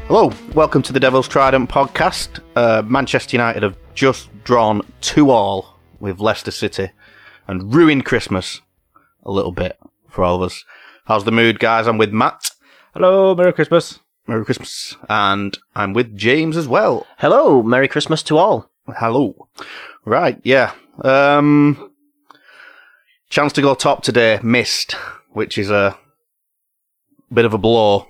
Hello, welcome to the Devil's Trident podcast. Manchester United have just drawn 2-2 with Leicester City and ruined Christmas a little bit for all of us. How's the mood, guys? I'm with Matt. Hello, Merry Christmas. Merry Christmas. And I'm with James as well. Hello, Merry Christmas to all. Hello. Right, yeah. Chance to go top today, missed, which is a bit of a blow.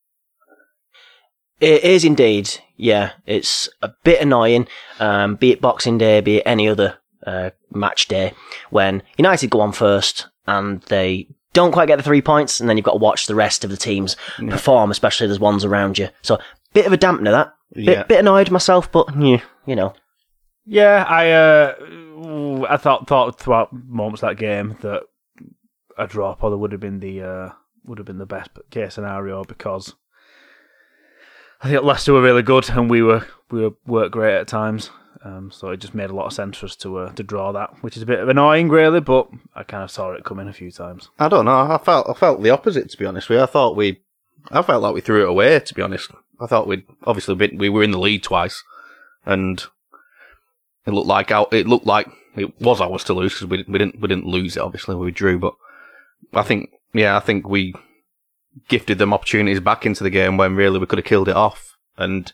It is indeed, yeah. It's a bit annoying, be it Boxing Day, be it any other match day, when United go on first and they don't quite get the 3 points, and then you've got to watch the rest of the teams perform, especially there's ones around you. So, bit of a dampener, that. Bit annoyed myself, but, you know. Yeah, I thought throughout moments of that game that a draw probably would have been the best case scenario, because I think Leicester were really good and we weren't great at times. So it just made a lot of sense for us to draw that, which is a bit of annoying, really. But I kind of saw it coming a few times. I don't know. I felt the opposite, to be honest with you. I felt like we threw it away, to be honest. I thought we were in the lead twice, and it looked like it was ours to lose, because we didn't lose it. Obviously, we drew, but I think we gifted them opportunities back into the game when really we could have killed it off. And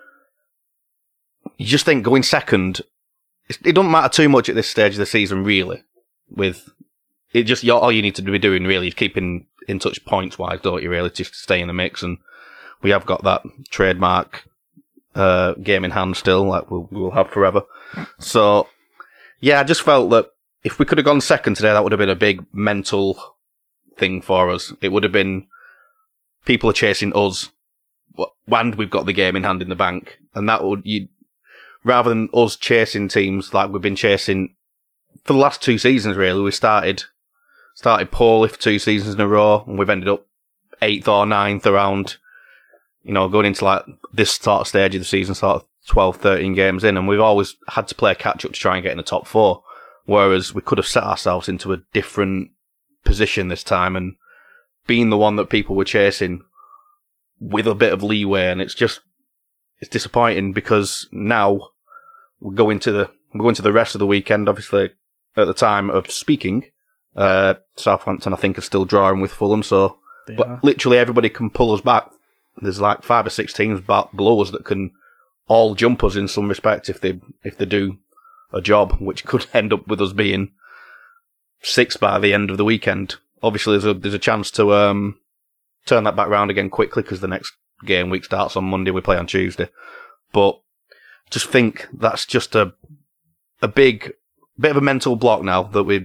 you just think going second, it doesn't matter too much at this stage of the season, really. With it, just all you need to be doing really is keeping in touch points wise, don't you? Really, just to stay in the mix. And we have got that trademark game in hand still, like we'll have forever. So yeah, I just felt that if we could have gone second today, that would have been a big mental thing for us. It would have been, people are chasing us, and we've got the game in hand in the bank, and that would, rather than us chasing teams like we've been chasing for the last 2 seasons, really. We started poorly for 2 seasons in a row, and we've ended up 8th or 9th around, going into like this sort of stage of the season, sort of 12, 13 games in, and we've always had to play catch up to try and get in the top 4, whereas we could have set ourselves into a different position this time and being the one that people were chasing with a bit of leeway. And it's disappointing, because now we're going to the rest of the weekend. Obviously, at the time of speaking, Southampton, I think, are still drawing with Fulham, so but literally everybody can pull us back. There's like 5 or 6 teams below us that can all jump us in some respect if they do a job, which could end up with us being 6th by the end of the weekend. Obviously, there's a chance to turn that back round again quickly, because the next game week starts on Monday. We play on Tuesday, but just think that's just a big bit of a mental block now that we've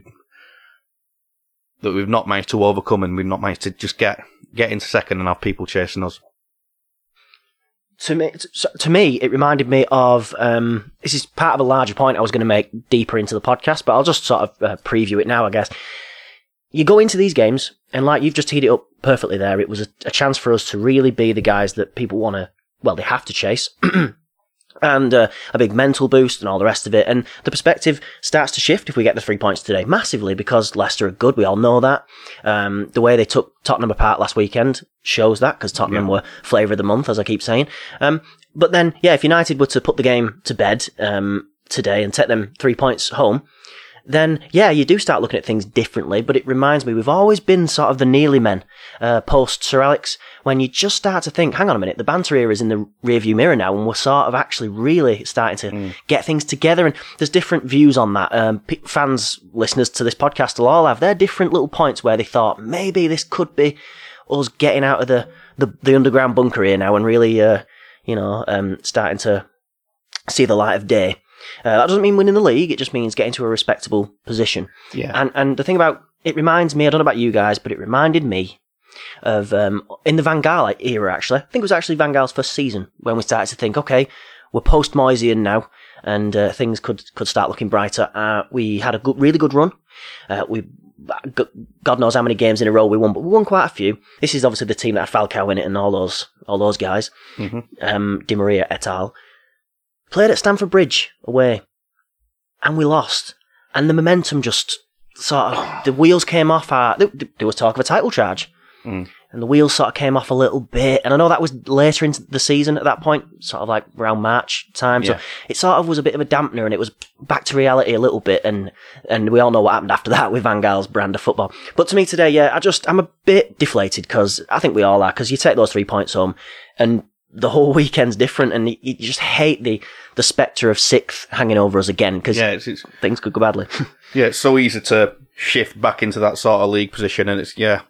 not managed to overcome, and we've not managed to just get into second and have people chasing us. To me, it reminded me of, this is part of a larger point I was going to make deeper into the podcast, but I'll just sort of preview it now, I guess. You go into these games, and like you've just teed it up perfectly there, it was a chance for us to really be the guys that people they have to chase. And a big mental boost and all the rest of it. And the perspective starts to shift if we get the 3 points today, massively, because Leicester are good. We all know that. The way they took Tottenham apart last weekend shows that, because Tottenham were flavour of the month, as I keep saying. But then, if United were to put the game to bed today and take them 3 points home, then, you do start looking at things differently. But it reminds me, we've always been sort of the Nearly men, post Sir Alex, when you just start to think, hang on a minute, the banter era is in the rearview mirror now, and we're sort of actually really starting to get things together. And there's different views on that. Fans, listeners to this podcast will all have their different little points where they thought, maybe this could be us getting out of the underground bunker here now and really, starting to see the light of day. That doesn't mean winning the league, it just means getting to a respectable position. Yeah. And the thing about, it reminds me, I don't know about you guys, but it reminded me of, in the Van Gaal era, actually. I think it was actually Van Gaal's first season when we started to think, okay, we're post-Moyesian now, and things could start looking brighter. We had a really good run. God knows how many games in a row we won, but we won quite a few. This is obviously the team that had Falcao in it and all those guys. Di Maria et al. Played at Stamford Bridge away, and we lost. And the momentum just sort of, the wheels came off. There was talk of a title charge. and the wheels sort of came off a little bit. And I know that was later into the season at that point, sort of like around March time. Yeah. So it sort of was a bit of a dampener, and it was back to reality a little bit. And we all know what happened after that with Van Gaal's brand of football. But to me today, yeah, I'm a bit deflated, because I think we all are, because you take those 3 points home and the whole weekend's different, and you just hate the spectre of 6th hanging over us again, because things could go badly. Yeah, it's so easy to shift back into that sort of league position, and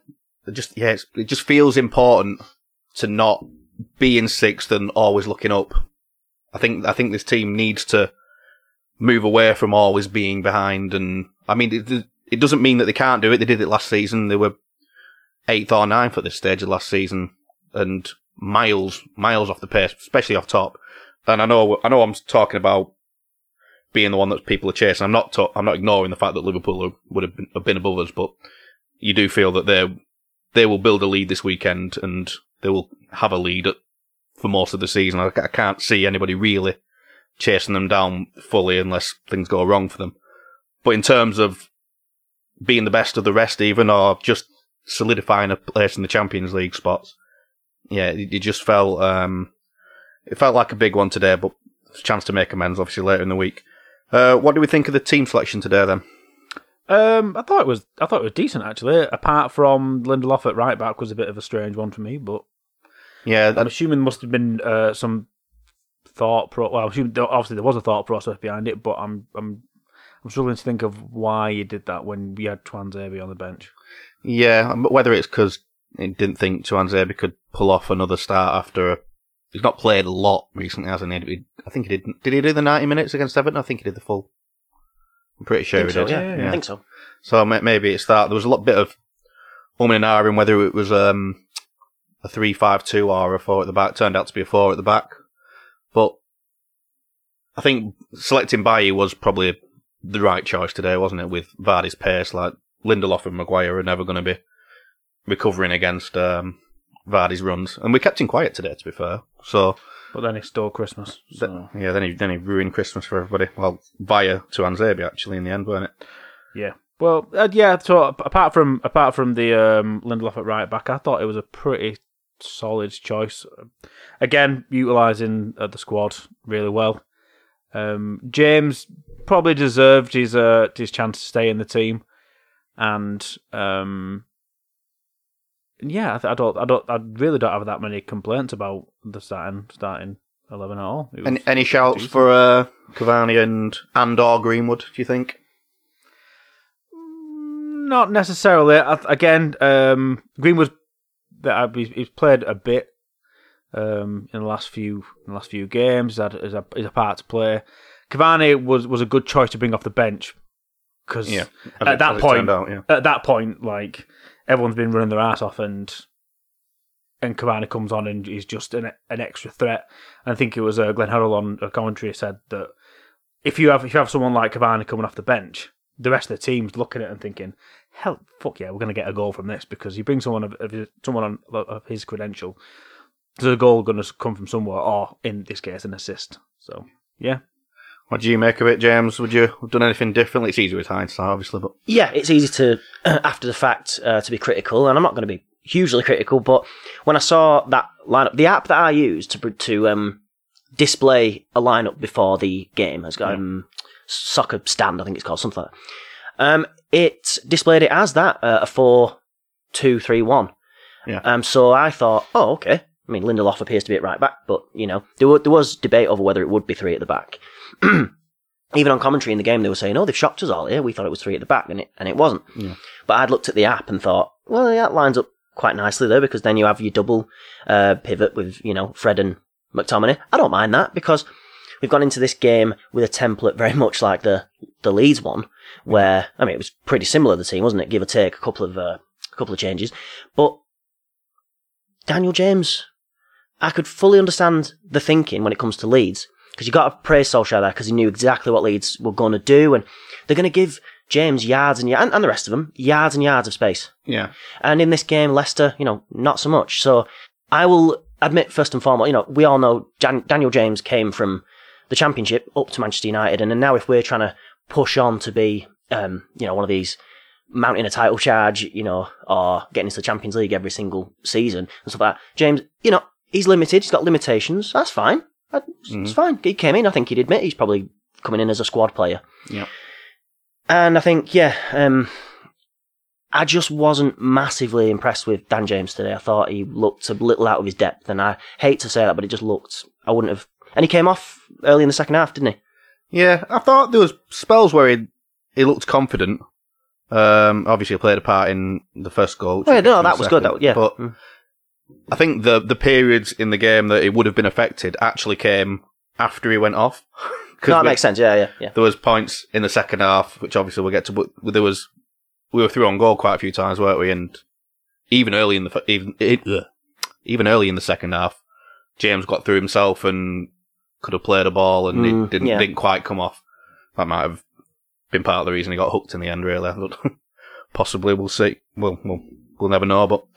it just feels important to not be in 6th and always looking up. I think this team needs to move away from always being behind, and I mean, it doesn't mean that they can't do it. They did it last season. They were 8th or 9th at this stage of last season, and miles off the pace, especially off top. And I know I'm talking about being the one that people are chasing. I'm not ignoring the fact that Liverpool would have been above us, but you do feel that they will build a lead this weekend, and they will have a lead for most of the season. I can't see anybody really chasing them down fully unless things go wrong for them. But in terms of being the best of the rest, even, or just solidifying a place in the Champions League spots, yeah, it just felt it felt like a big one today, but a chance to make amends obviously later in the week. What do we think of the team selection today then? I thought it was decent actually. Apart from Lindelof at right back was a bit of a strange one for me, but yeah, I'm assuming there must have been some thought. Well, obviously there was a thought process behind it, but I'm struggling to think of why you did that when we had Tuanzebe on the bench. Yeah, whether it's because he didn't think Tuanzebe could pull off another start after he's not played a lot recently, hasn't he? I think he did. Did he do the 90 minutes against Everton? I think he did the full. I'm pretty sure he did. Yeah, I think so. So maybe it's that. There was a lot bit of and ahhing whether it was a 3-5-2 or a 4 at the back. Turned out to be a 4 at the back. But I think selecting Bailly was probably the right choice today, wasn't it? With Vardy's pace, like Lindelof and Maguire are never going to be recovering against Vardy's runs, and we kept him quiet today, to be fair. So, but then he stole Christmas. So. Then he ruined Christmas for everybody. Well, via Tuanzebe actually in the end, weren't it? Yeah. Well, yeah. So apart from the Lindelof at right back, I thought it was a pretty solid choice. Again, utilising the squad really well. James probably deserved his chance to stay in the team, and yeah, I really don't have that many complaints about the starting 11 at all. Any shouts decent for Cavani and or Greenwood? Do you think? Not necessarily. Greenwood, he's played a bit in the last few games. He's a part to play. Cavani was a good choice to bring off the bench, because at that point, like, everyone's been running their ass off, and Cavani comes on and he's just an extra threat. And I think it was Glenn Hoddle on a commentary said that if you have someone like Cavani coming off the bench, the rest of the team's looking at it and thinking, hell, fuck yeah, we're going to get a goal from this, because you bring someone of his credential, there's a goal going to come from somewhere, or in this case, an assist. So yeah. What do you make of it, James? Would you have done anything differently? It's easy with hindsight, obviously, but yeah, it's easy to after the fact to be critical, and I'm not going to be hugely critical. But when I saw that lineup, the app that I use to display a lineup before the game has got Soccer Stand, I think it's called, something like that. It displayed it as that a 4-2-3-1. Yeah. So I thought, oh, okay. I mean, Lindelof appears to be at right back, but there was debate over whether it would be 3 at the back. Even on commentary in the game, they were saying, "Oh, they've shocked us all here. We thought it was 3 at the back, and it wasn't." Yeah. But I'd looked at the app and thought, well, that lines up quite nicely there, because then you have your double pivot with Fred and McTominay. I don't mind that, because we've gone into this game with a template very much like the Leeds one, where it was pretty similar, the team, wasn't it? Give or take a couple of changes, but Daniel James, I could fully understand the thinking when it comes to Leeds. Because you've got to praise Solskjaer there, because he knew exactly what Leeds were going to do, and they're going to give James yards and yards, and the rest of them, yards and yards of space. Yeah. And in this game, Leicester, not so much. So I will admit, first and foremost, we all know Daniel James came from the Championship up to Manchester United, and now if we're trying to push on to be, one of these mounting a title charge, or getting into the Champions League every single season and stuff like that. James, he's limited. He's got limitations. That's fine. It's fine. He came in. I think he'd admit he's probably coming in as a squad player. Yeah. And I think, I just wasn't massively impressed with Dan James today. I thought he looked a little out of his depth, and I hate to say that, but it just looked. I wouldn't have. And he came off early in the second half, didn't he? Yeah, I thought there was spells where he looked confident. Obviously, he played a part in the first goal. That was good. But I think the periods in the game that it would have been affected actually came after he went off. No, that makes sense. Yeah. There was points in the second half, which obviously we'll get to, but we were through on goal quite a few times, weren't we? And even early in the second half, James got through himself and could have played a ball, and it didn't quite come off. That might have been part of the reason he got hooked in the end, really. Possibly, we'll see. We'll never know, but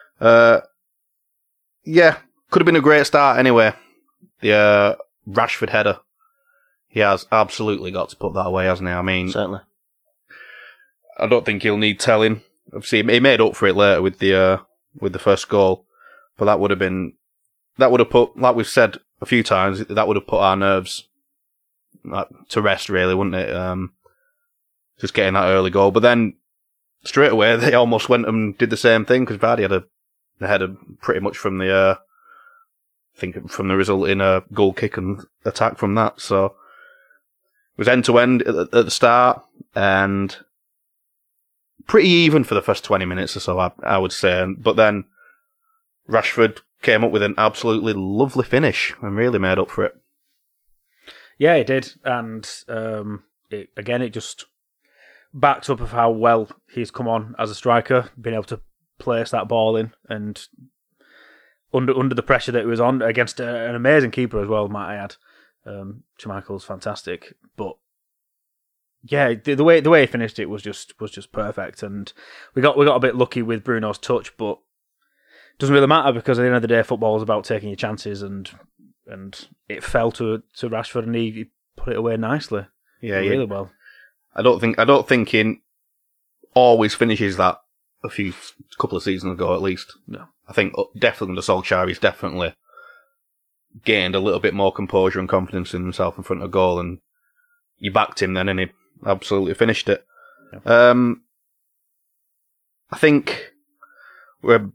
could have been a great start anyway. The Rashford header, he has absolutely got to put that away, hasn't he? I mean, certainly. I don't think he'll need telling. Obviously, he made up for it later with the first goal, but that would have put, like we've said a few times, that would have put our nerves to rest, really, wouldn't it? Just getting that early goal, but then straight away they almost went and did the same thing because Vardy had a header pretty much from the from the result in a goal kick and attack from that. So it was end to end at the start and pretty even for the first 20 minutes or so, I would say. But then Rashford came up with an absolutely lovely finish and really made up for it. Yeah, he did. And it just backed up of how well he's come on as a striker, being able to place that ball in and under the pressure that he was on against an amazing keeper as well, might I add. Schmeichel's fantastic. But yeah, the way he finished it was just perfect, and we got a bit lucky with Bruno's touch, but it doesn't really matter because at the end of the day, football is about taking your chances, and it fell to Rashford, and he put it away nicely. Yeah, really well. I don't think he always finishes that. Couple of seasons ago, at least. No, I think definitely under Solskjaer, he's definitely gained a little bit more composure and confidence in himself in front of goal, and you backed him then, and he absolutely finished it. Yeah. I think we're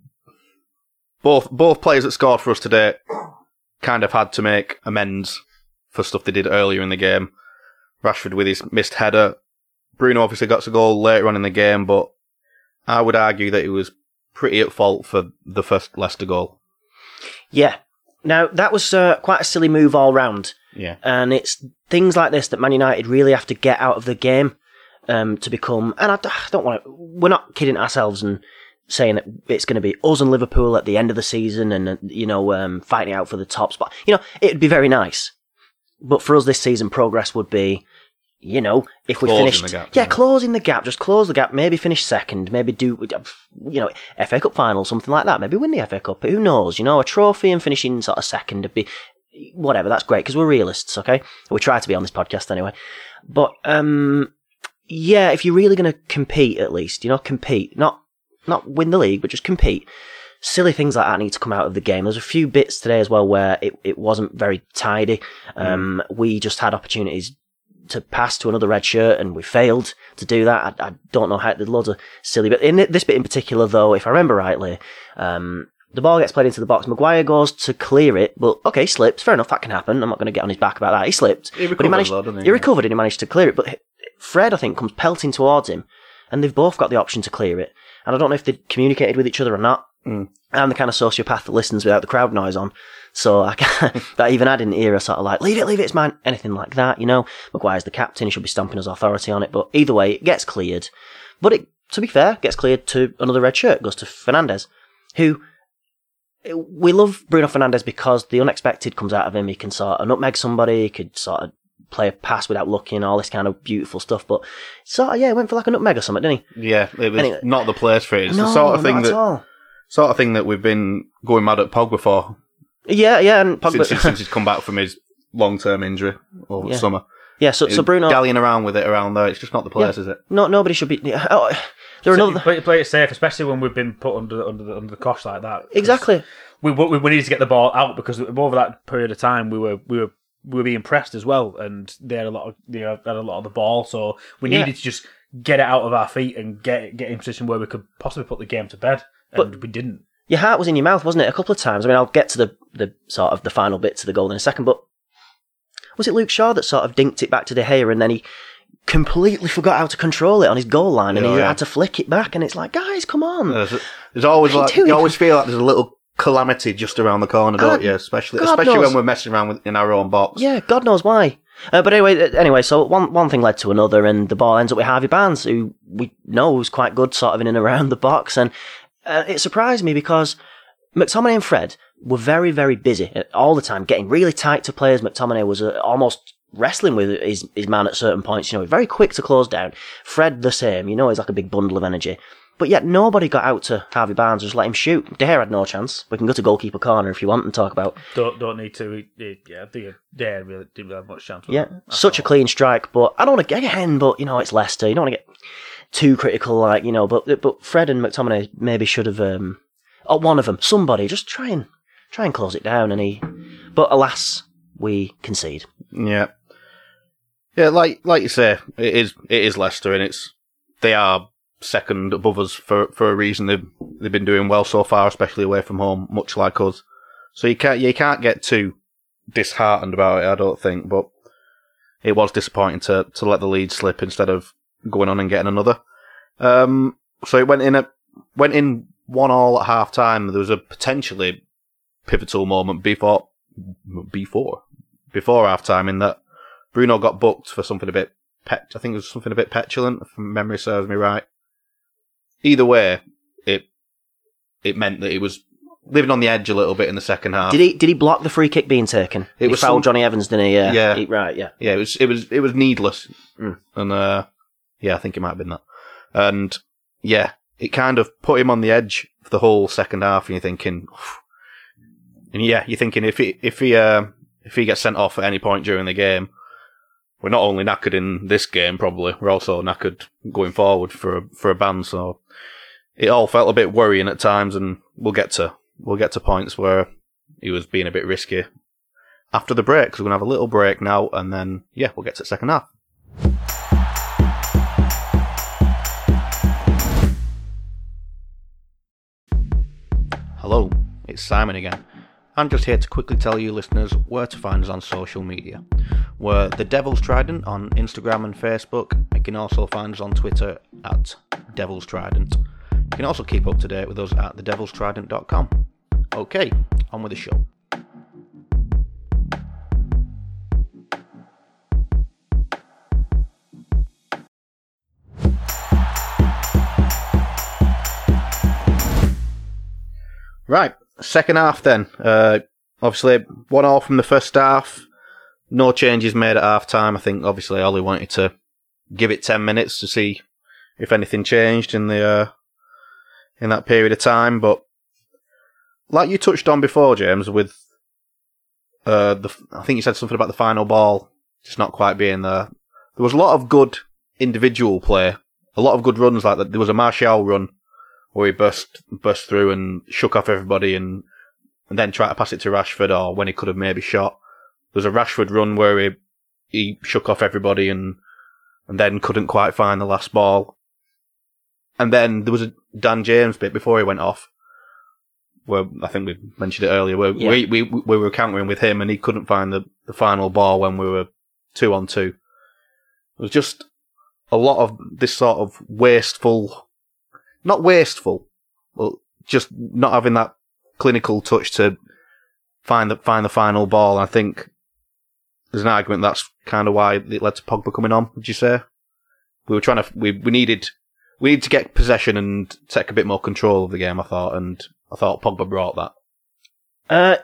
both players that scored for us today kind of had to make amends for stuff they did earlier in the game. Rashford with his missed header. Bruno obviously got a goal later on in the game, but I would argue that he was pretty at fault for the first Leicester goal. Yeah. Now, that was quite a silly move all round. Yeah. And it's things like this that Man United really have to get out of the game to become... And I don't want to... We're not kidding ourselves and saying that it's going to be us and Liverpool at the end of the season and, fighting out for the top spot. It'd be very nice. But for us this season, progress would be... if we finished... closing the gap. Just close the gap. Maybe finish second. Maybe do, FA Cup final, something like that. Maybe win the FA Cup. Who knows? A trophy and finishing sort of second would be... Whatever, that's great, because we're realists, okay? We try to be on this podcast anyway. But, if you're really going to compete, at least, compete. Not win the league, but just compete. Silly things like that need to come out of the game. There's a few bits today as well where it wasn't very tidy. We just had opportunities to pass to another red shirt, and we failed to do that. I don't know how. There's loads of silly bits. In this bit in particular, though, if I remember rightly, the ball gets played into the box. Maguire goes to clear it, but okay, he slipped. Fair enough, that can happen. I'm not going to get on his back about that. He slipped. He recovered, he recovered and he managed to clear it. But Fred, I think, comes pelting towards him, and they've both got the option to clear it. And I don't know if they communicated with each other or not. I'm the kind of sociopath that listens without the crowd noise on. So that even I didn't hear a sort of like, leave it, it's mine, anything like that, Maguire's the captain, he should be stamping his authority on it. But either way, it gets cleared. But it, to be fair, gets cleared to another red shirt, goes to Fernandes, who... We love Bruno Fernandes because the unexpected comes out of him. He can sort of nutmeg somebody, he could sort of play a pass without looking, all this kind of beautiful stuff. But he went for like a nutmeg or something, didn't he? Yeah, it was not the place for it. It's the sort of thing that we've been going mad at Pogba for. Yeah, and Pogba... since he's come back from his long-term injury over the summer. Yeah, so Bruno dallying around with it around there. It's just not the place, is it? No, nobody should be. There are another. Play it safe, especially when we've been put under the cosh like that. Exactly. We needed to get the ball out because over that period of time we were being pressed as well, and they had a lot of the ball, so we needed to just get it out of our feet and get in a position where we could possibly put the game to bed, and we didn't. Your heart was in your mouth, wasn't it? A couple of times. I mean, I'll get to the sort of the final bit to the goal in a second, but was it Luke Shaw that sort of dinked it back to De Gea, and then he completely forgot how to control it on his goal line, and he had to flick it back, and it's like, guys, come on. There's always you always feel like there's a little calamity just around the corner, don't you? Especially when we're messing around in our own box. Yeah, God knows why. But anyway, so one thing led to another, and the ball ends up with Harvey Barnes, who we know is quite good sort of in and around the box, and it surprised me because McTominay and Fred were very, very busy all the time, getting really tight to players. McTominay was almost wrestling with his man at certain points, very quick to close down. Fred the same, he's like a big bundle of energy. But yet nobody got out to Harvey Barnes, just let him shoot. De Gea had no chance. We can go to goalkeeper corner if you want and talk about... Don't need to. Yeah, De Gea really didn't have much chance. Yeah, such a clean strike, but I don't want to get again, but, it's Leicester. You don't want to get too critical, but Fred and McTominay maybe should have... or one of them, somebody, just try and close it down, But alas, we concede. Yeah. Yeah, like you say, it is Leicester, and they are second above us for a reason. They've been doing well so far, especially away from home, much like us. So you can't get too disheartened about it, I don't think. But it was disappointing to let the lead slip instead of going on and getting another. So it went in 1-1 at half time. There was a potentially pivotal moment before half time in that Bruno got booked for something a bit petulant, if memory serves me right. Either way, it meant that he was living on the edge a little bit in the second half. Did he block the free kick being taken? He fouled Johnny Evans, didn't he? Yeah. Right, yeah. Yeah, it was needless. And I think it might have been that. And yeah, it kind of put him on the edge for the whole second half, and you're thinking, if he gets sent off at any point during the game, we're not only knackered in this game, probably, we're also knackered going forward for a ban. So it all felt a bit worrying at times, and we'll get to points where he was being a bit risky after the break, because we're going to have a little break now, and then, we'll get to the second half. Hello, it's Simon again. I'm just here to quickly tell you listeners where to find us on social media. We're The Devil's Trident on Instagram and Facebook. You can also find us on Twitter at Devil's Trident. You can also keep up to date with us at thedevilstrident.com. Okay, on with the show. Right, second half then. Obviously, 1-1 from the first half. No changes made at half time. I think obviously Ollie wanted to give it 10 minutes to see if anything changed in that period of time. But like you touched on before, James, with I think you said something about the final ball just not quite being there. There was a lot of good individual play, a lot of good runs like that. There was a Martial run where he burst through and shook off everybody and then tried to pass it to Rashford, or when he could have maybe shot. There was a Rashford run where he shook off everybody and then couldn't quite find the last ball. And then there was a Dan James bit before he went off, where I think we mentioned it earlier, where we were countering with him and he couldn't find the final ball when we were 2-on-2. It was just a lot of this sort of not wasteful, but just not having that clinical touch to find the final ball. I think there's an argument that's kind of why it led to Pogba coming on. Would you say we needed to get possession and take a bit more control of the game? I thought Pogba brought that.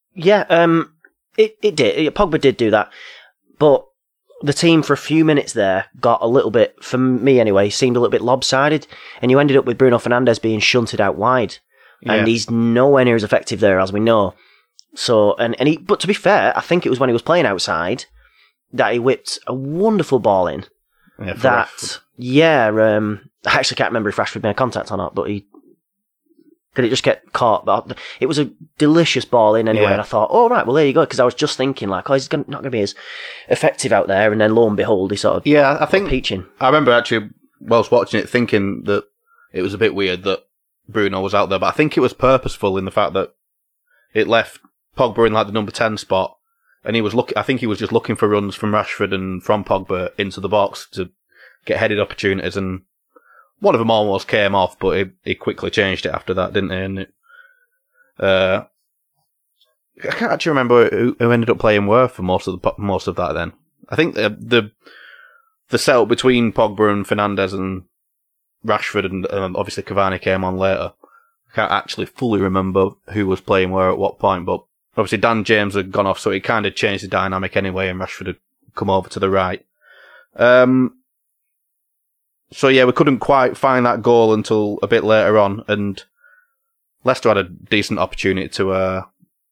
It did. Pogba did do that, but the team for a few minutes there got a little bit, for me anyway, seemed a little bit lopsided, and you ended up with Bruno Fernandes being shunted out wide, and he's nowhere near as effective there, as we know. So, but to be fair, I think it was when he was playing outside that he whipped a wonderful ball in. Yeah, for That, Rashford. yeah, I actually can't remember if Rashford made contact or not, but did it just get caught? But it was a delicious ball in anyway, Yeah. and I thought, oh, right, well, there you go, because I was just thinking, like, oh, he's not going to be as effective out there, and then lo and behold, he sort of Yeah, I think peaching. I remember actually whilst watching it thinking that it was a bit weird that Bruno was out there, but I think it was purposeful in the fact that it left Pogba in like the number 10 spot, and I think he was just looking for runs from Rashford and from Pogba into the box to get headed opportunities, and one of them almost came off, but he quickly changed it after that, didn't he? And I can't actually remember who ended up playing where for most of that. Then I think the setup between Pogba and Fernandes and Rashford and obviously Cavani came on later. I can't actually fully remember who was playing where at what point, but obviously Dan James had gone off, so it kind of changed the dynamic anyway, and Rashford had come over to the right. So yeah, we couldn't quite find that goal until a bit later on, and Leicester had a decent opportunity to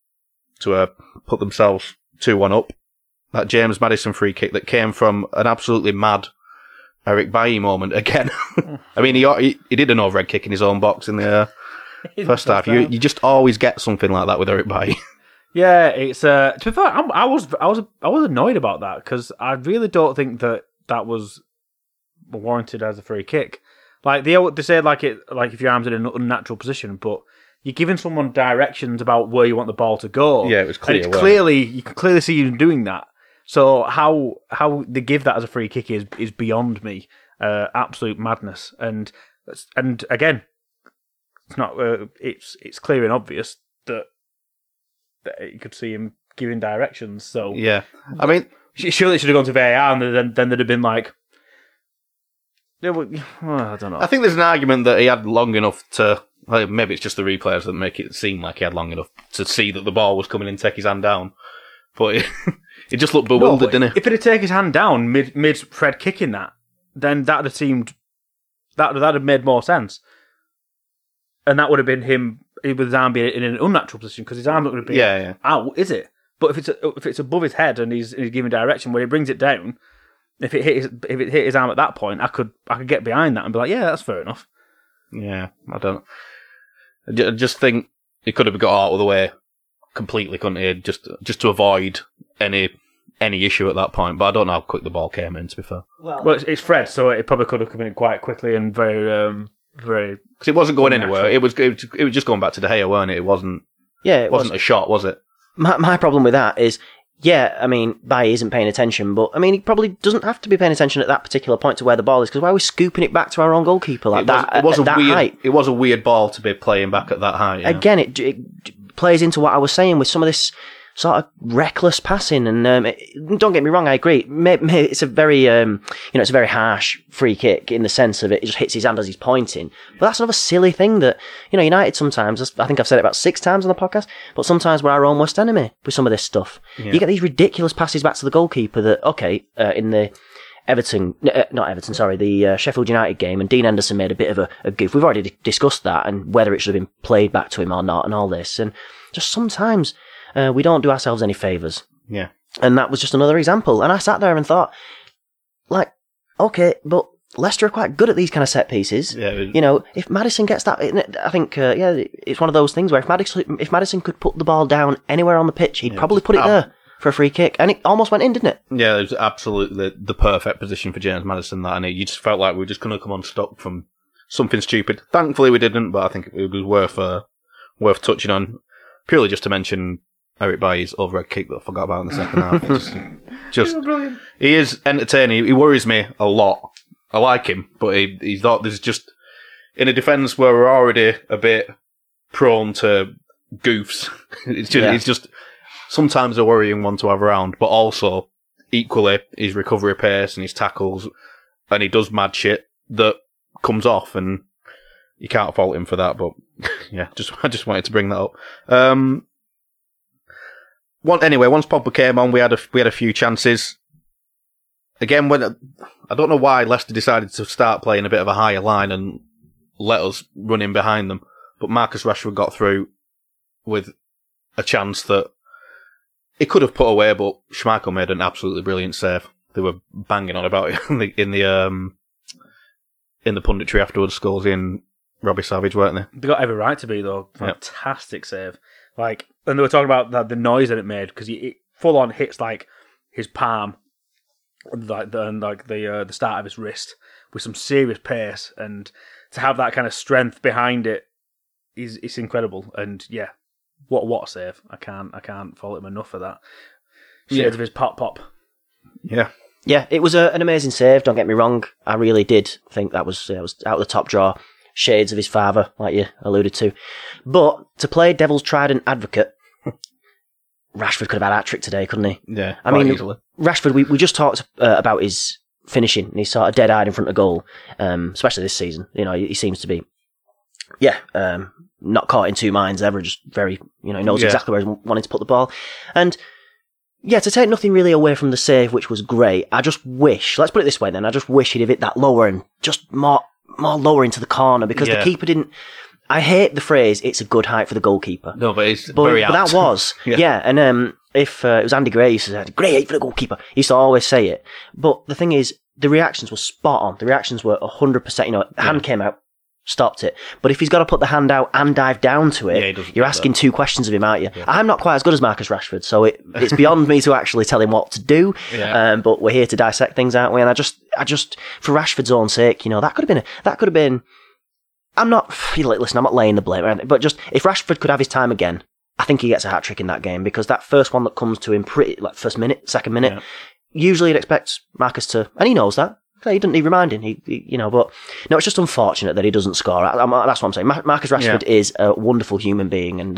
put themselves 2-1 up. That James Maddison free kick that came from an absolutely mad Eric Bailly moment again. I mean, he did an overhead kick in his own box in the first half. You just always get something like that with Eric Bailly. Yeah, it's to be fair, I was annoyed about that because I really don't think that was warranted as a free kick. Like they say, like if your arm's in an unnatural position, but you're giving someone directions about where you want the ball to go. Yeah, it was clear. And you can clearly see you doing that. So how they give that as a free kick is beyond me. Absolute madness. And again, it's not. It's clear and obvious that you could see him giving directions. So yeah, I mean, surely it should have gone to VAR, and then there'd have been like. I don't know. I think there's an argument that he had long enough to. Well, maybe it's just the replayers that make it seem like he had long enough to see that the ball was coming in and take his hand down. But it just looked bewildered, didn't it? If it had taken his hand down mid Fred kicking that, then that would have seemed that would have made more sense, and that would have been him with his arm being in an unnatural position because his arm's not going to be out, is it? But if it's above his head and he's giving direction when he brings it down, if it hit his arm at that point, I could get behind that and be like, yeah, that's fair enough. Yeah, I just think he could have got out of the way completely, couldn't he? Just to avoid any issue at that point. But I don't know how quick the ball came in, to be fair. Well, it's Fred, so it probably could have come in quite quickly and very. Because it wasn't going anywhere. It was just going back to De Gea, weren't it? It wasn't. Yeah, it wasn't a shot, was it? My problem with that is, yeah, I mean, Bailly isn't paying attention, but I mean, he probably doesn't have to be paying attention at that particular point to where the ball is, because why are we scooping it back to our own goalkeeper like that? At that height? It was a weird ball to be playing back at that height. Yeah. Again, it plays into what I was saying with some of this sort of reckless passing, and don't get me wrong, I agree. Maybe it's a very, it's a very harsh free kick in the sense of it just hits his hand as he's pointing. But that's another silly thing that, United sometimes, I think I've said it about 6 times on the podcast, but sometimes we're our own worst enemy with some of this stuff. Yeah. You get these ridiculous passes back to the goalkeeper that, in the the Sheffield United game, and Dean Henderson made a bit of a goof. We've already discussed that and whether it should have been played back to him or not and all this. And just sometimes we don't do ourselves any favours. Yeah. And that was just another example. And I sat there and thought, like, okay, but Leicester are quite good at these kind of set pieces. Yeah. If Maddison gets that, I think, it's one of those things where if Maddison could put the ball down anywhere on the pitch, he'd probably put it there for a free kick. And it almost went in, didn't it? Yeah, it was absolutely the perfect position for James Maddison, that, and you just felt like we were just going to come unstuck from something stupid. Thankfully we didn't, but I think it was worth touching on, purely just to mention Eric Bailly's overhead kick that I forgot about in the second half. Just brilliant. He is entertaining. He worries me a lot. I like him, but he thought there's just, in a defence where we're already a bit prone to goofs, it's just sometimes a worrying one to have around, but also equally his recovery pace and his tackles, and he does mad shit that comes off, and you can't fault him for that. But yeah, I just wanted to bring that up. Once Pogba came on, we had a few chances. Again, I don't know why Leicester decided to start playing a bit of a higher line and let us run in behind them, but Marcus Rashford got through with a chance that It could have put away, but Schmeichel made an absolutely brilliant save. They were banging on about it in the punditry afterwards. Scholes and Robbie Savage, weren't they? They got every right to be, though. Fantastic save. Like, and they were talking about the noise that it made because it full on hits like his palm, and the start of his wrist with some serious pace, and to have that kind of strength behind it it's incredible. And yeah, what a save! I can't fault him enough for that. Shades of his pop. Yeah. Yeah, it was an amazing save, don't get me wrong. I really did think that was out of the top drawer. Shades of his father, like you alluded to. But to play devil's trident advocate, Rashford could have had a hat-trick today, couldn't he? Yeah, I mean, easily. Rashford, we just talked about his finishing, and he's sort of dead-eyed in front of goal, especially this season. You know, he seems to be, not caught in two minds ever, just very, he knows exactly where he's wanting to put the ball. And yeah, to take nothing really away from the save, which was great, I just wish, let's put it this way then, I just wish he'd have hit that lower and just more lower into the corner, because the keeper didn't. I hate the phrase, it's a good height for the goalkeeper. No, but it's very apt. But that was. and if it was Andy Gray, he used to say, great height for the goalkeeper. He used to always say it. But the thing is, the reactions were spot on. The reactions were 100%, hand came out, stopped it. But if he's got to put the hand out and dive down to it, you're asking two questions of him, aren't you? Yeah. I'm not quite as good as Marcus Rashford, so it's beyond me to actually tell him what to do. Yeah. But we're here to dissect things, aren't we? And I just, for Rashford's own sake, that could have been. I'm not laying the blame, but just if Rashford could have his time again, I think he gets a hat trick in that game, because that first one that comes to him first minute, second minute, usually you'd expect Marcus to, and he knows that. He doesn't need reminding, but no, it's just unfortunate that he doesn't score. That's what I'm saying. Marcus Rashford is a wonderful human being, and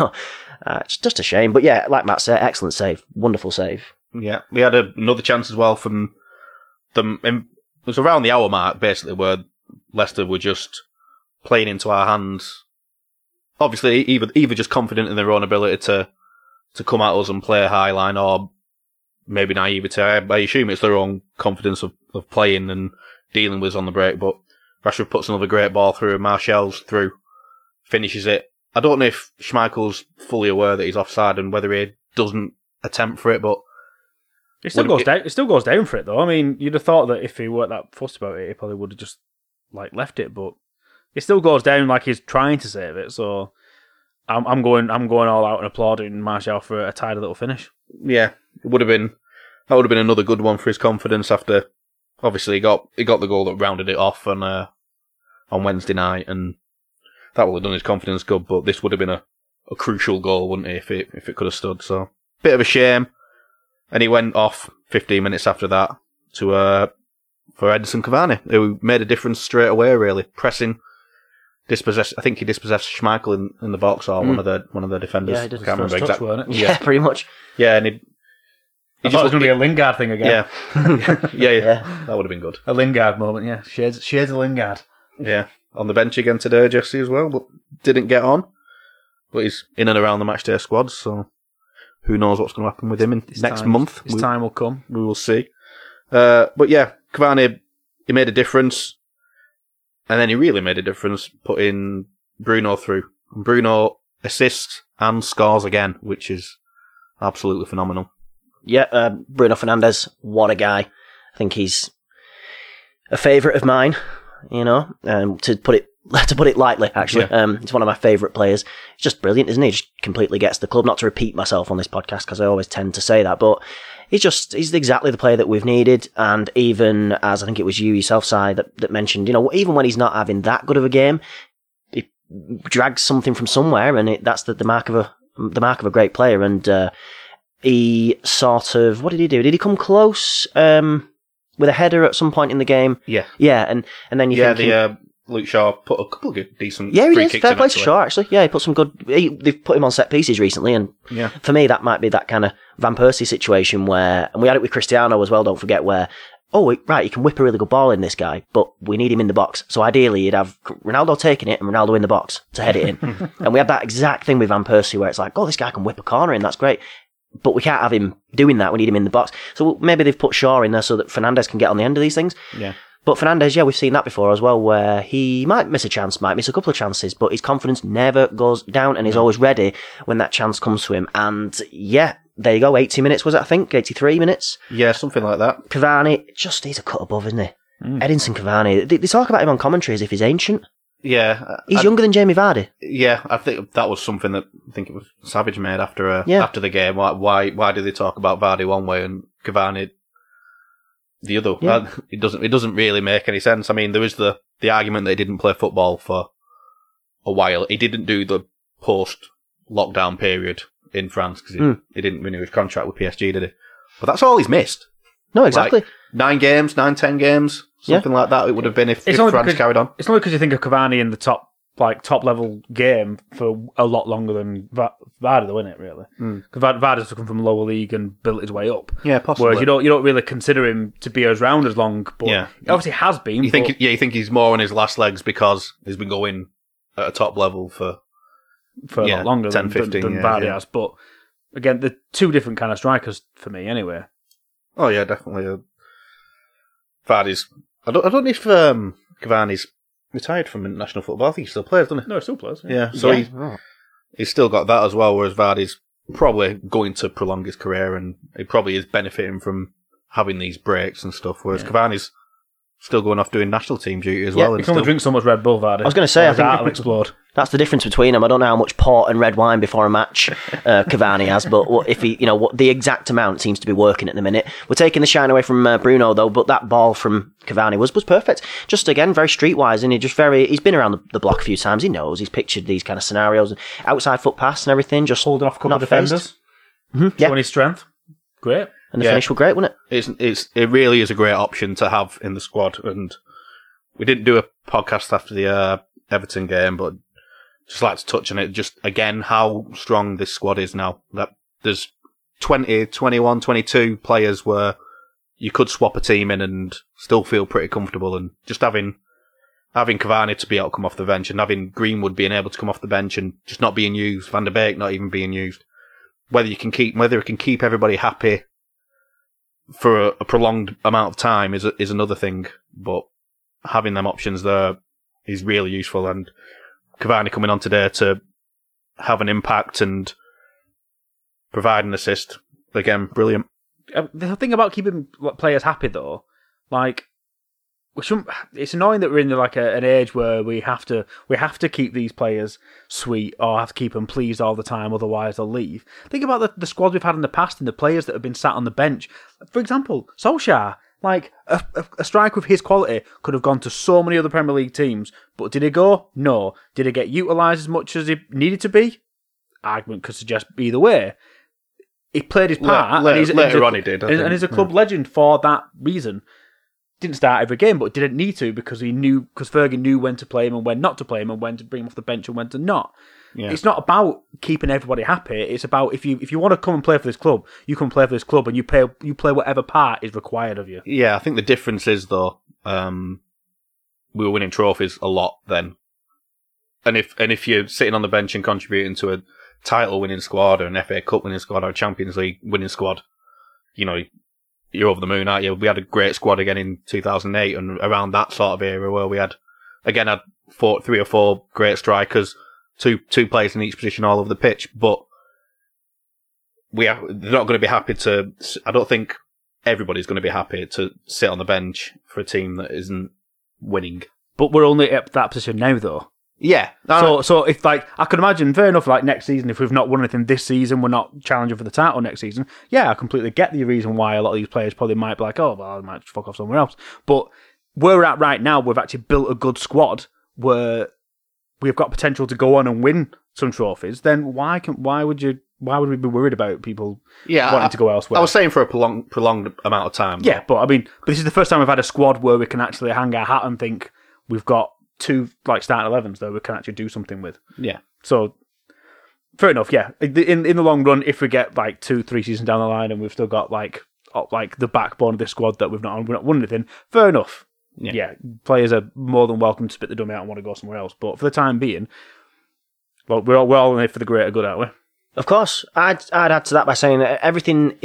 it's just a shame. But yeah, like Matt said, excellent save, wonderful save. Yeah, we had another chance as well from them. It was around the hour mark, basically, where Leicester were just playing into our hands. Obviously, either just confident in their own ability to come at us and play a high line, or maybe naivety. I assume it's their own confidence of playing and dealing with us on the break. But Rashford puts another great ball through, Martial's through, finishes it. I don't know if Schmeichel's fully aware that he's offside and whether he doesn't attempt for it, but it still goes down. It still goes down for it, though. I mean, you'd have thought that if he weren't that fussed about it, he probably would have just left it. But it still goes down like he's trying to save it. So I'm going all out and applauding Martial for a tidy little finish. Yeah, that would have been another good one for his confidence after. Obviously, he got the goal that rounded it off on Wednesday night, and that would have done his confidence good. But this would have been a crucial goal, wouldn't it, if it could have stood? So bit of a shame. And he went off 15 minutes after that for Edinson Cavani, who made a difference straight away. Really pressing, dispossessed. I think he dispossessed Schmeichel in the box, or one of the defenders. Yeah, he did. Can't remember exactly. Weren't it? Yeah, pretty much. Yeah, and I thought it was going to be a Lingard thing again. Yeah. That would have been good. A Lingard moment, yeah. Shades of Lingard. Yeah, on the bench again today, Jesse, as well, but didn't get on. But he's in and around the matchday squad, so who knows what's going to happen with him next month. His time will come. We will see. But yeah, Cavani, he made a difference, and then he really made a difference putting Bruno through. And Bruno assists and scores again, which is absolutely phenomenal. Yeah, Bruno Fernandes, what a guy. I think he's a favourite of mine, to put it lightly, actually. Yeah. He's one of my favourite players. He's just brilliant, isn't he? He just completely gets the club. Not to repeat myself on this podcast, because I always tend to say that, but he's exactly the player that we've needed. And even as I think it was you yourself, Si, that mentioned, even when he's not having that good of a game, he drags something from somewhere, and that's the mark of a great player. And he sort of, what did he do? Did he come close with a header at some point in the game? Yeah. Yeah, and then you think... Luke Shaw put a couple of decent free kicks did. Fair play to in, Shaw, actually. Yeah, he put some good... They've put him on set pieces recently, and for me, that might be that kind of Van Persie situation where... And we had it with Cristiano as well, don't forget, where... Oh, right, he can whip a really good ball in, this guy, but we need him in the box. So ideally, you'd have Ronaldo taking it and Ronaldo in the box to head it in. And we had that exact thing with Van Persie, where it's like, oh, this guy can whip a corner in, that's great. But we can't have him doing that. We need him in the box. So maybe they've put Shaw in there so that Fernandes can get on the end of these things. Yeah. But Fernandes, we've seen that before as well, where he might miss a chance, might miss a couple of chances, but his confidence never goes down, and he's always ready when that chance comes to him. And there you go, 80 minutes was it, I think? 83 minutes? Yeah, something like that. Cavani, just he's a cut above, isn't he? Edinson Cavani. They talk about him on commentary as if he's ancient. Yeah. He's younger than Jamie Vardy. Yeah, I think that was something that I think it was Savage made after the game. Why do they talk about Vardy one way and Cavani the other? Yeah. It doesn't really make any sense. I mean, there is the argument that he didn't play football for a while. He didn't do the post-lockdown period in France because he didn't renew his contract with PSG, did he? But that's all he's missed. No, exactly. Like 10 games, something like that. It would have been if France carried on. It's not because you think of Cavani in the top level game for a lot longer than Vardy, though, isn't it? Really, because Vardy's come from lower league and built his way up. Yeah, possibly. Whereas you don't really consider him to be around as long, but he obviously has been. You think he's more on his last legs because he's been going at a top level for a lot longer 10, 15 than years, Vardy has. But again, they're two different kind of strikers for me, anyway. Oh yeah, definitely. Vardy's. I don't know if Cavani's retired from international football. I think he still plays, doesn't he? No, he still plays. Yeah, so he's still got that as well. Whereas Vardy's probably going to prolong his career, and he probably is benefiting from having these breaks and stuff. Whereas Cavani's still going off doing national team duty as well. He and can only drink so much Red Bull, Vardy. I was going to say, I think that'll explode. That's the difference between them. I don't know how much port and red wine before a match Cavani has, but if he, what the exact amount seems to be working at the minute. We're taking the shine away from Bruno though, but that ball from Cavani was perfect. Just again, very streetwise, and he's been around the block a few times. He knows, he's pictured these kind of scenarios, outside foot pass and everything. Just holding off a couple of defenders, showing his strength. Great, and the finish was great, wasn't it? It really is a great option to have in the squad, and we didn't do a podcast after the Everton game, but just like to touch on it, just again, how strong this squad is now. That there's 20, 21, 22 players where you could swap a team in and still feel pretty comfortable, and just having Cavani to be able to come off the bench and having Greenwood being able to come off the bench and just not being used, Van der Beek not even being used. Whether it can keep everybody happy for a prolonged amount of time is another thing, but having them options there is really useful, and Cavani coming on today to have an impact and provide an assist, again, brilliant. The thing about keeping players happy, though, it's annoying that we're in an age where we have to keep these players sweet or have to keep them pleased all the time, otherwise they'll leave. Think about the squads we've had in the past and the players that have been sat on the bench. For example, Solskjaer. A striker with his quality could have gone to so many other Premier League teams, but did he go? No. Did he get utilised as much as he needed to be? Argument could suggest either way. He played his part, later on he did, and he's a club legend for that reason. Didn't start every game, but didn't need to because Fergie knew when to play him and when not to play him and when to bring him off the bench and when to not. Yeah. It's not about keeping everybody happy. It's about if you want to come and play for this club, you come play for this club and you play whatever part is required of you. Yeah, I think the difference is though, we were winning trophies a lot then, and if you're sitting on the bench and contributing to a title winning squad or an FA Cup winning squad or a Champions League winning squad, you're over the moon, aren't you? We had a great squad again in 2008 and around that sort of era where we had 3 or 4 great strikers. Two players in each position all over the pitch, but they're not going to be happy to. I don't think everybody's going to be happy to sit on the bench for a team that isn't winning. But we're only at that position now, though. Yeah. So if I could imagine, fair enough. Next season, if we've not won anything this season, we're not challenging for the title next season. Yeah, I completely get the reason why a lot of these players probably might be like, oh, well, I might just fuck off somewhere else. But where we're at right now, we've actually built a good squad where we've got potential to go on and win some trophies. Then why would we be worried about people wanting to go elsewhere? I was saying for a prolonged amount of time. Yeah, but this is the first time we've had a squad where we can actually hang our hat and think we've got 2 starting 11s that we can actually do something with. Yeah. So fair enough. Yeah. In the long run, if we get 2-3 seasons down the line and we've still got the backbone of this squad that we're not won anything, fair enough. Yeah, players are more than welcome to spit the dummy out and want to go somewhere else. But for the time being, we're all in it for the greater good, aren't we? Of course. I'd add to that by saying that everything is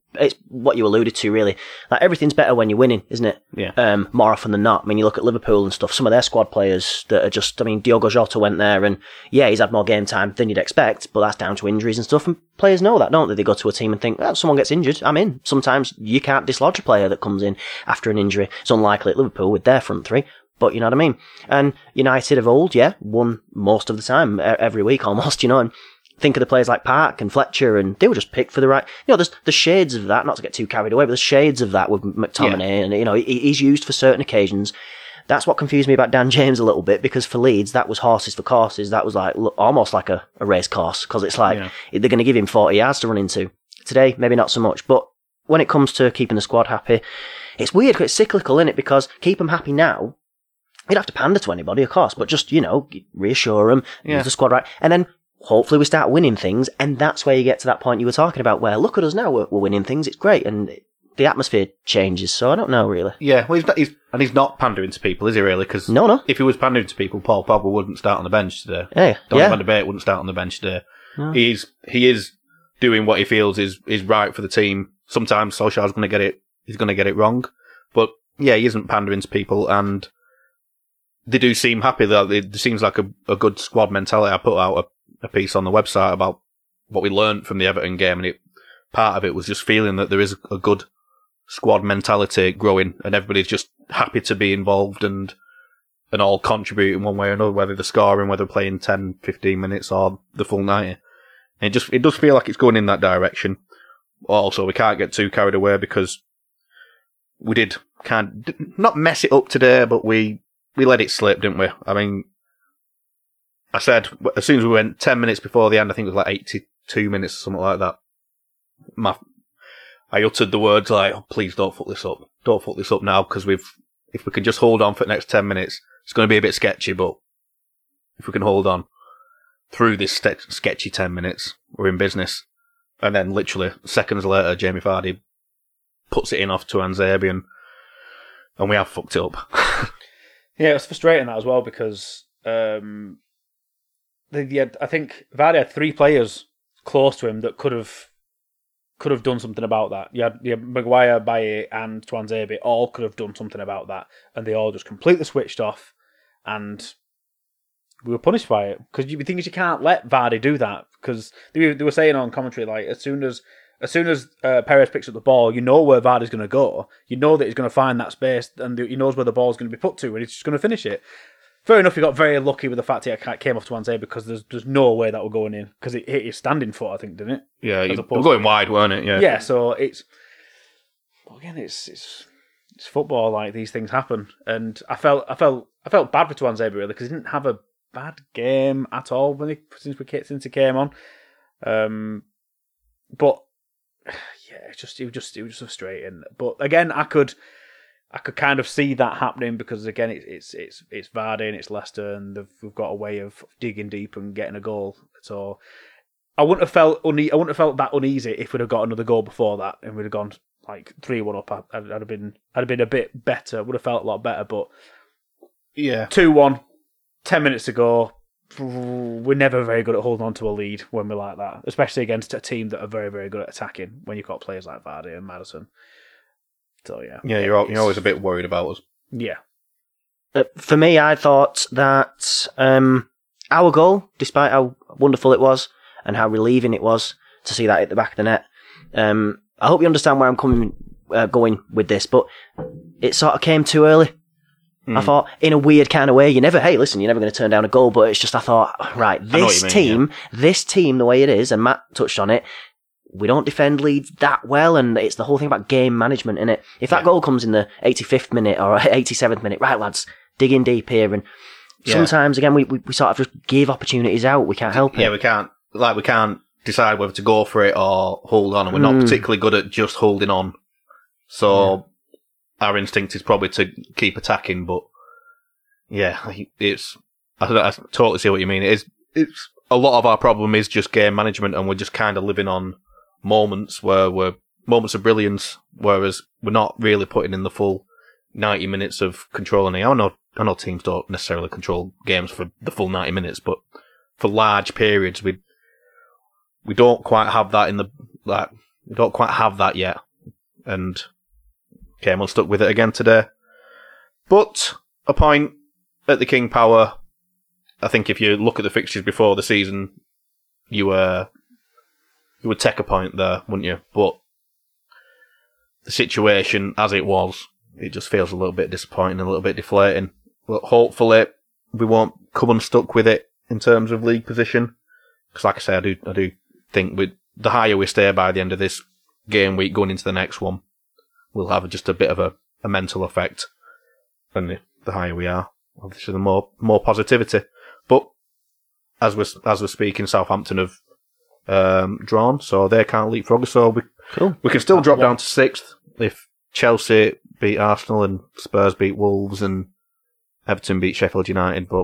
it's what you alluded to, really. Like, everything's better when you're winning, isn't it? Yeah. More often than not. I mean, you look at Liverpool and stuff, some of their squad players that are just, I mean, Diogo Jota went there and, yeah, he's had more game time than you'd expect, but that's down to injuries and stuff, and players know that, don't they? They go to a team and think, oh, someone gets injured, I'm in. Sometimes you can't dislodge a player that comes in after an injury. It's unlikely at Liverpool with their front three, but you know what I mean? And United of old, yeah, won most of the time, every week almost, and think of the players like Park and Fletcher, and they were just picked for the right. There's the shades of that, not to get too carried away, but there's shades of that with McTominay, and he's used for certain occasions. That's what confused me about Dan James a little bit, because for Leeds, that was horses for courses. That was like almost like a race course, because it's like they're going to give him 40 yards to run into. Today, maybe not so much, but when it comes to keeping the squad happy, it's weird, because it's cyclical, isn't it? Because keep them happy now, you'd have to pander to anybody, of course, but just, reassure them, use the squad right, and then hopefully we start winning things, and that's where you get to that point you were talking about, where look at us now, we're winning things, it's great, and the atmosphere changes, so I don't know, really. Yeah, well, he's not pandering to people, is he, really? Because no. If he was pandering to people, Paul Pogba wouldn't start on the bench today. Yeah. Donny van de Beek wouldn't start on the bench today. No. He is doing what he feels is right for the team. Sometimes Solskjaer's going to get it, he's going to get it wrong, but yeah, he isn't pandering to people, and they do seem happy. It seems like a good squad mentality. I put out a piece on the website about what we learned from the Everton game, and part of it was just feeling that there is a good squad mentality growing, and everybody's just happy to be involved and all contributing one way or another, whether they're scoring, whether they're playing 10, 15 minutes or the full 90. And it does feel like it's going in that direction. Also, we can't get too carried away, because we did not mess it up today, but we let it slip, didn't we? I mean, I said, as soon as we went 10 minutes before the end, I think it was like 82 minutes or something like that, I uttered the words like, oh, please don't fuck this up. Don't fuck this up now, because if we can just hold on for the next 10 minutes, it's going to be a bit sketchy, but if we can hold on through this sketchy 10 minutes, we're in business. And then literally seconds later, Jamie Vardy puts it in off to Tuanzebe, and we have fucked it up. Yeah, it was frustrating that as well, because I think Vardy had three players close to him that could have done something about that. You had Maguire, Baye, and Tuanzebe all could have done something about that, and they all just completely switched off, and we were punished by it, because the thing is, you can't let Vardy do that, because they were saying on commentary, like, as soon as Perez picks up the ball, you know where Vardy's going to go. You know that he's going to find that space, and he knows where the ball's going to be put to, and he's just going to finish it. Fair enough, he got very lucky with the fact he came off to Tuanzebe, because there's no way that were going in, because it hit his standing foot, I think, didn't it? Yeah, you were going wide, weren't it? Yeah. Yeah, so it's football. Like, these things happen, and I felt bad for Tuanzebe, really, because he didn't have a bad game at all since he came on. But yeah, it was just frustrating. But again, I could kind of see that happening, because again, it's Vardy and it's Leicester, and we've got a way of digging deep and getting a goal. So I wouldn't have felt that uneasy if we'd have got another goal before that, and we'd have gone like 3-1 up. I'd have been a bit better. Would have felt a lot better. But yeah, 2-1, 10 minutes to go. We're never very good at holding on to a lead when we're like that, especially against a team that are very, very good at attacking when you've got players like Vardy and Maddison. So yeah, you're always a bit worried about us. Yeah. For me, I thought that our goal, despite how wonderful it was and how relieving it was to see that at the back of the net, I hope you understand where I'm going with this, but it sort of came too early. I thought, in a weird kind of way, you're never going to turn down a goal, but it's just, I thought, right, this team, the way it is, and Matt touched on it, we don't defend Leeds that well, and it's the whole thing about game management, innit? If that goal comes in the 85th minute or 87th minute, right, lads, dig in deep here, and sometimes, again, we sort of just give opportunities out, we can't help it. Yeah, we can't decide whether to go for it or hold on, and we're not particularly good at just holding on, so our instinct is probably to keep attacking, but yeah, I totally see what you mean. It's a lot of our problem is just game management, and we're just kind of living on moments moments of brilliance, whereas we're not really putting in the full 90 minutes of controlling it. I know teams don't necessarily control games for the full 90 minutes, but for large periods, we don't quite have that We don't quite have that yet, and came unstuck with it again today. But a point at the King Power. I think if you look at the fixtures before the season, you would take a point there, wouldn't you? But the situation as it was, it just feels a little bit disappointing, a little bit deflating. But hopefully we won't come unstuck with it in terms of league position. Because like I say, I do think with the higher we stay by the end of this game week going into the next one, we'll have just a bit of a mental effect. And the higher we are, obviously the more positivity. But as we're speaking, Southampton have drawn, so they can't leapfrog us. So we can still drop down to 6th if Chelsea beat Arsenal and Spurs beat Wolves and Everton beat Sheffield United. But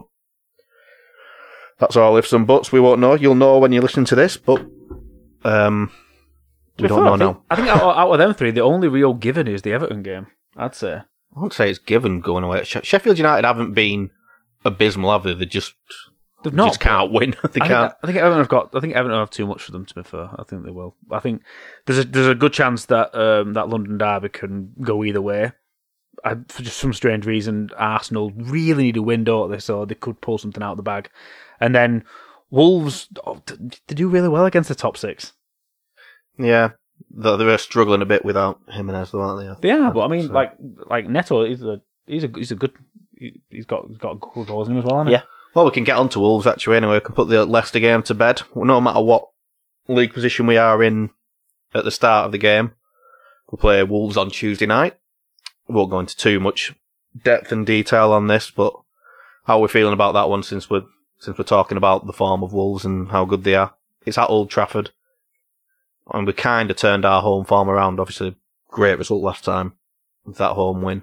that's all ifs and buts. We won't know. You'll know when you listen to this, but we don't know now. I think out of them three, the only real given is the Everton game, I'd say. I won't say it's given going away. Sheffield United haven't been abysmal, have they? They've not, just can't win. I think Everton have too much for them, to be fair. I think they will. I think there's a good chance that that London derby can go either way. For just some strange reason, Arsenal really need a win, don't they? So they could pull something out of the bag. And then Wolves, they do really well against the top 6. Yeah. They're struggling a bit without Jimenez, though, aren't they? Yeah, but I mean, like Neto, he's a good. He's got good goals in him as well, hasn't he? Yeah. Well, we can get on to Wolves actually anyway. We can put the Leicester game to bed. No matter what league position we are in at the start of the game, we'll play Wolves on Tuesday night. We won't go into too much depth and detail on this, but how are we feeling about that one since we're talking about the form of Wolves and how good they are? It's at Old Trafford. And we kind of turned our home form around. Obviously, great result last time with that home win.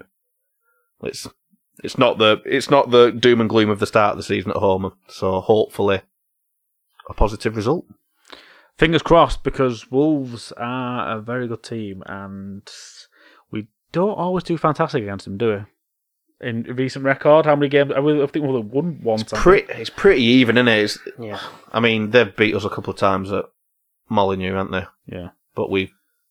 It's not the doom and gloom of the start of the season at home. So hopefully, a positive result. Fingers crossed, because Wolves are a very good team, and we don't always do fantastic against them, do we? In recent record, how many games? I think we've won once. It's pretty even, isn't it? Yeah. I mean, they've beat us a couple of times at Molineux, haven't they? Yeah. But we've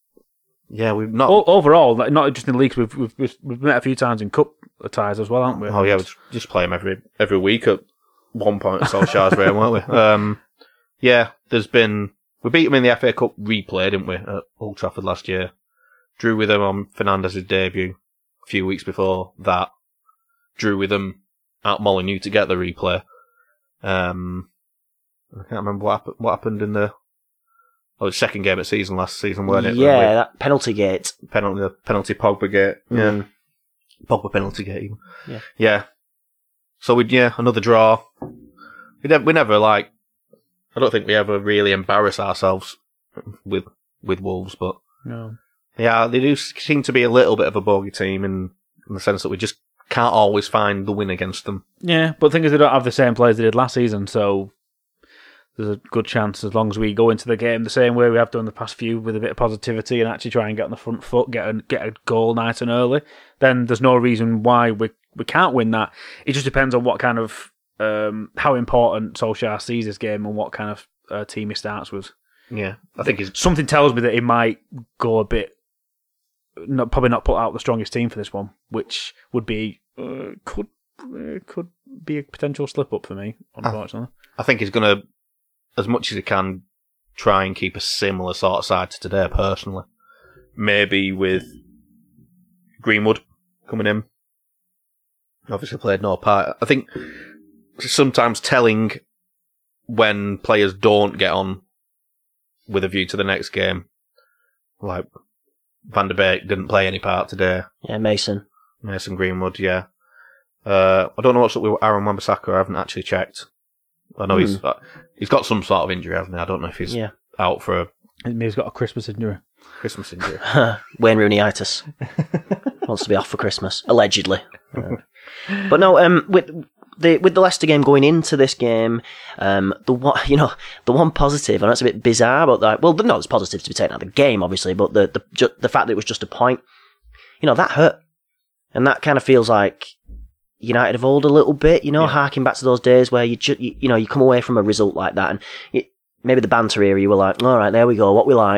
not overall, like, not just in the leagues. We've met a few times in cup ties as well, haven't we? Oh yeah, we just play them every week at one point at Solskjaer's Way, weren't we? Yeah, we beat them in the FA Cup replay, didn't we, at Old Trafford last year? Drew with them on Fernandez's debut a few weeks before that. Drew with them at Molineux to get the replay. I can't remember what happened in the second game of season last season, weren't it? Yeah, that penalty gate. Penalty Pogba gate. Mm. Yeah. Pogba penalty gate. Yeah. Yeah. So another draw. We never I don't think we ever really embarrass ourselves with Wolves, but no. Yeah, they do seem to be a little bit of a bogey team in the sense that we just can't always find the win against them. Yeah, but the thing is, they don't have the same players they did last season, so there's a good chance, as long as we go into the game the same way we have done the past few, with a bit of positivity and actually try and get on the front foot, get a goal nice and early, then there's no reason why we can't win that. It just depends on what kind of how important Solskjaer sees this game and what kind of team he starts with. Yeah, I think something tells me that he might go a bit, probably not put out the strongest team for this one, which would be could be a potential slip up for me, unfortunately. I think he's going to, as much as he can, try and keep a similar sort of side to today, personally. Maybe with Greenwood coming in. Obviously played no part. I think sometimes telling when players don't get on with a view to the next game. Like Van der Beek didn't play any part today. Yeah, Mason Greenwood, yeah. I don't know what's up with Aaron Wan-Bissaka. I haven't actually checked. I know he's got some sort of injury, hasn't he? I don't know if he's out for Maybe he's got a Christmas injury. Wayne Rooney-itis. Wants to be off for Christmas, allegedly. But no, with the Leicester game going into this game, the one positive, and it's a bit bizarre, but not as positive to be taken out of the game, obviously, but the fact that it was just a point, that hurt, and that kind of feels like United of old a little bit, harking back to those days where you come away from a result like that, and maybe the banter era, you were like, all right, there we go, what we like,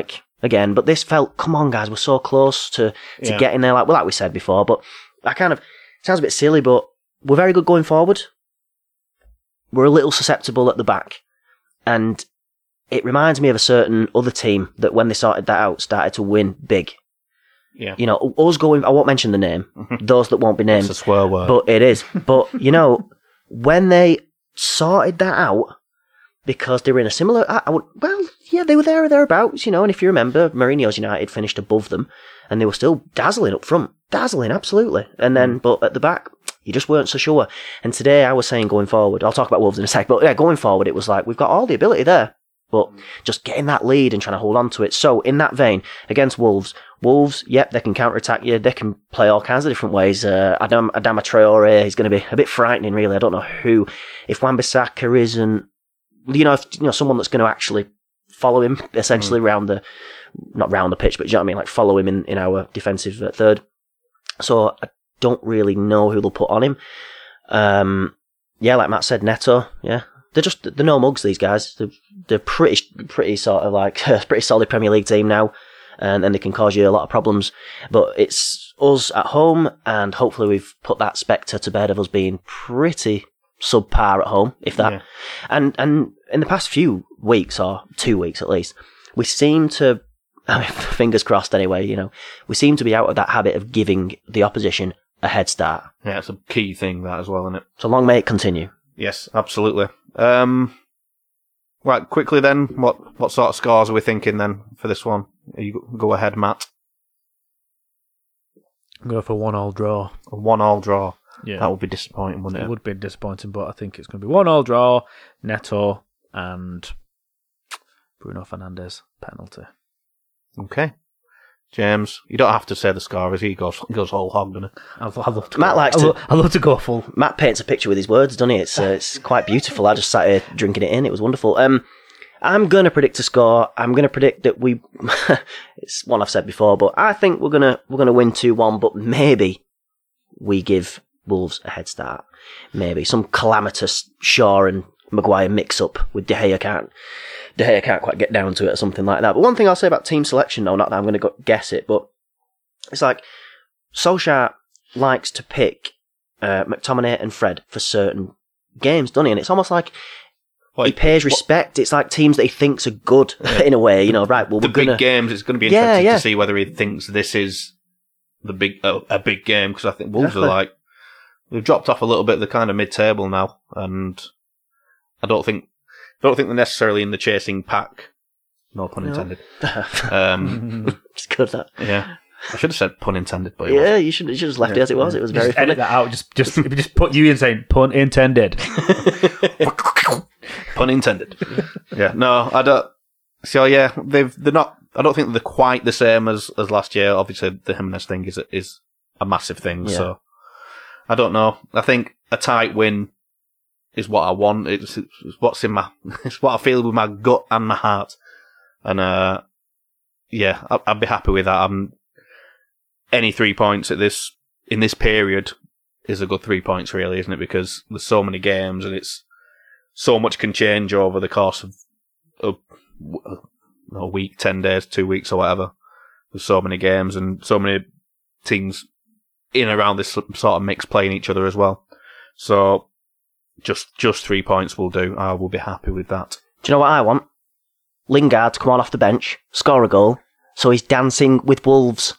again, but this felt, come on, guys, we're so close to getting there, like we said before. But sounds a bit silly, but we're very good going forward. We're a little susceptible at the back. And it reminds me of a certain other team that when they sorted that out, started to win big. Yeah. You know, us going, I won't mention the name, those that won't be named. It's a swear word. But it is. But, you know, when they sorted that out, because they were in a similar, they were there or thereabouts, you know, and if you remember, Mourinho's United finished above them, and they were still dazzling up front. Dazzling, absolutely. And then, but at the back, you just weren't so sure. And today I was saying going forward, I'll talk about Wolves in a sec, but yeah, going forward, it was like, we've got all the ability there, but just getting that lead and trying to hold on to it. So in that vein, against Wolves, yep, they can counter-attack you, they can play all kinds of different ways. Adama Traore is going to be a bit frightening, really. I don't know who, if Wan-Bissaka isn't, someone that's going to actually follow him, essentially, not round the pitch, but do you know what I mean? Like, follow him in our defensive third. So I don't really know who they'll put on him. Like Matt said, Neto, yeah. They're no mugs, these guys. They're pretty sort of like, pretty solid Premier League team now. And they can cause you a lot of problems. But it's us at home, and hopefully we've put that spectre to bed of us being pretty subpar at home, if that. Yeah. And in the past few weeks, or 2 weeks at least, we seem to, fingers crossed anyway, you know, we seem to be out of that habit of giving the opposition a head start. Yeah, it's a key thing, that as well, isn't it? So long may it continue. Yes, absolutely. Right, quickly then, what sort of scores are we thinking then for this one? You go ahead, Matt. Go for 1-1 draw. A 1-1 draw. Yeah. That would be disappointing, wouldn't it? It would be disappointing, but I think it's going to be 1-1 draw, Neto, and Bruno Fernandes penalty. Okay. James, you don't have to say the score as he goes whole hog, doesn't he? I love to Matt likes to. I love to go full. Matt paints a picture with his words, doesn't he? It's quite beautiful. I just sat here drinking it in. It was wonderful. I'm going to predict a score. I'm going to predict that we. It's one I've said before, but I think we're gonna win 2-1. But maybe we give Wolves a head start. Maybe some calamitous Shaw and Maguire mix up with De Gea can't quite get down to it or something like that. But one thing I'll say about team selection, though, not that I'm going to guess it, but it's like Solskjaer likes to pick McTominay and Fred for certain games, doesn't he? And it's almost like he pays respect. It's like teams that he thinks are good in a way, you know, right, well, the big games, it's going to be interesting to see whether he thinks this is a big game, because I think Wolves are like, they've dropped off a little bit of the kind of mid-table now, and I don't think they're necessarily in the chasing pack. No pun intended. It's good, that. Yeah. I should have said pun intended, but you should have just left it as it was. It was very funny. Edit that out. Just put you in saying pun intended. Pun intended. Yeah. No, I don't. So yeah, they're not. I don't think they're quite the same as last year. Obviously, the Jimenez thing is a massive thing. Yeah. So I don't know. I think a tight win is what I want. It's what's in my. It's what I feel with my gut and my heart. And yeah, I'd be happy with that. Any 3 points in this period is a good 3 points, really, isn't it? Because there's so many games, and it's so much can change over the course of a week, 10 days, 2 weeks, or whatever. There's so many games and so many teams in and around this sort of mix playing each other as well. So just 3 points will do. I will be happy with that. Do you know what I want? Lingard to come on off the bench, score a goal, so he's dancing with Wolves.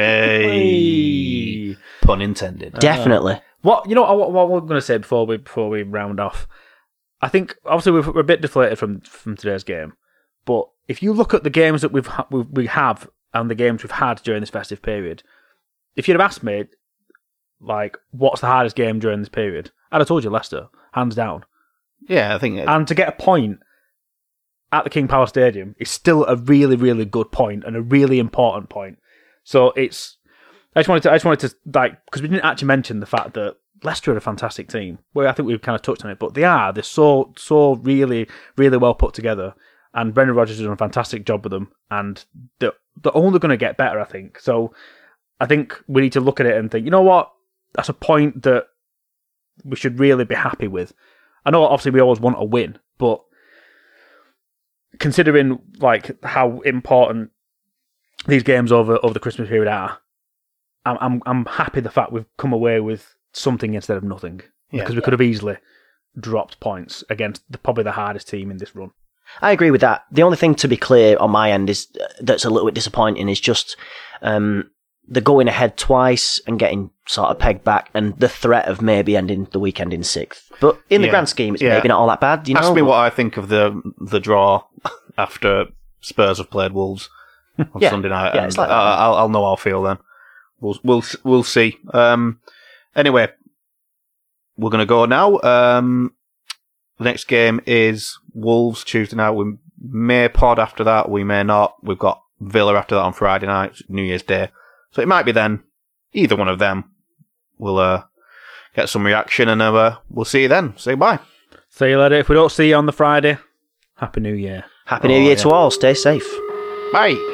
Yay! Pun intended. Definitely. What we're going to say before we round off? I think obviously we're a bit deflated from today's game, but if you look at the games that we have and the games we've had during this festive period, if you'd have asked me, like, what's the hardest game during this period, I'd have told you Leicester, hands down. Yeah, I think. And to get a point at the King Power Stadium is still a really, really good point and a really important point. So I just wanted to like, because we didn't actually mention the fact that Leicester are a fantastic team. Well, I think we've kind of touched on it, but they're so really, really well put together. And Brendan Rodgers has done a fantastic job with them, and they're only going to get better, I think. So I think we need to look at it and think, you know what? That's a point that we should really be happy with. I know obviously we always want a win, but considering like how important these games over the Christmas period are, I'm happy the fact we've come away with something instead of nothing. Because we could have easily dropped points against probably the hardest team in this run. I agree with that. The only thing to be clear on my end is that's a little bit disappointing is just the going ahead twice and getting sort of pegged back, and the threat of maybe ending the weekend in 6th. But in the grand scheme, it's maybe not all that bad. You know? Ask me what I think of the draw after Spurs have played Wolves on Sunday night. Yeah, it's like that. I'll know how I feel then. We'll see. Anyway, we're going to go now. The next game is Wolves Tuesday night. We may pod after that. We may not. We've got Villa after that on Friday night, New Year's Day. So it might be then. Either one of them. We'll get some reaction, and we'll see you then. Say bye. See you later. If we don't see you on the Friday, Happy New Year. Happy New Year to all. Stay safe. Bye.